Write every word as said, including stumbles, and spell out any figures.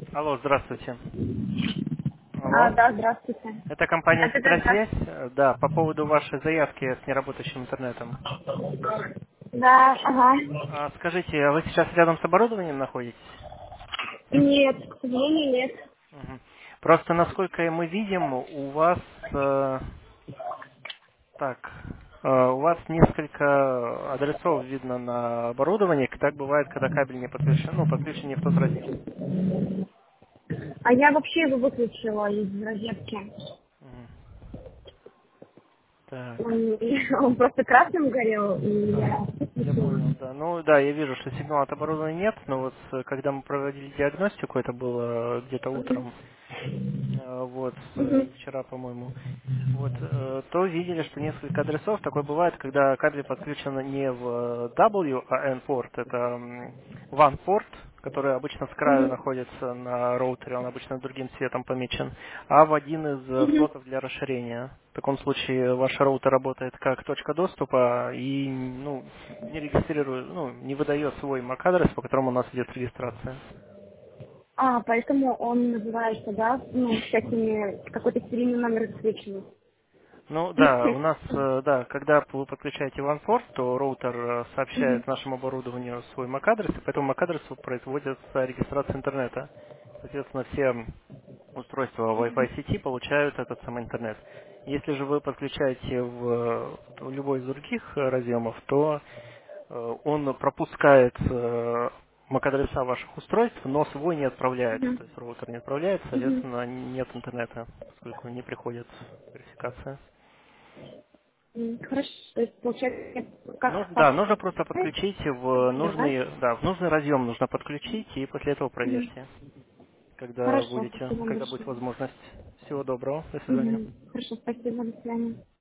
Алло, здравствуйте. А, Алло. да, здравствуйте. Это Да, компания да, да, Сетрасвязь. здравствуйте. Э, Да, по поводу вашей заявки с неработающим интернетом. Да, ага. А, скажите, а вы сейчас рядом с оборудованием находитесь? Нет, к сожалению, нет. Мгм. Просто, насколько мы видим, у вас э, так, э, у вас несколько адресов видно на оборудовании. Так бывает, когда кабель не подключен, ну, подключен не в тот разъем. А я вообще его выключила из розетки. Мгм. Так. Он, он просто красным горел, и Ага, я я выключила. понял, да. Ну да, я вижу, что сигнала от оборудования нет, но вот э, когда мы проводили диагностику, это было где-то утром, э, вот, э, Мгм. вчера, по-моему, вот, э, то видели, что несколько адресов, такое бывает, когда кабель подключен не в W, а N-порт, это м, WAN-порт, который обычно с краю Мгм. находится на роутере, он обычно другим цветом помечен, а в один из э, Мгм. слотов для расширения. В таком случае ваш роутер работает как точка доступа и ну, не регистрирует, ну, не выдает свой эм эй си-адрес, по которому у нас идет регистрация. А, поэтому он называется, да, ну, всякими, какой-то серийный номер засвеченный. Ну да, у нас, э, да, когда вы подключаете OnePort, то роутер э, Мгм. сообщает нашему оборудованию свой эм эй си-адрес, и по этому эм эй си-адресу производится регистрация интернета. Соответственно, все устройства Wi-Fi сети получают этот самый интернет. Если же вы подключаете в, в любой из других э, разъемов, то э, он пропускает э, эм эй си-адреса ваших устройств, но свой не отправляет. Мгм. То есть роутер не отправляет, Мгм. соответственно, нет интернета, поскольку не приходит верификация. М, Хорошо, то есть получается, Ну, как да, папа, нужно просто подключить в да? нужный, да, в нужный разъем нужно подключить, и после этого Мгм. проверьте, когда Хорошо, будете, спасибо вам когда будет большое. возможность. Всего доброго, до свидания. Мгм. Хорошо, спасибо, до свидания.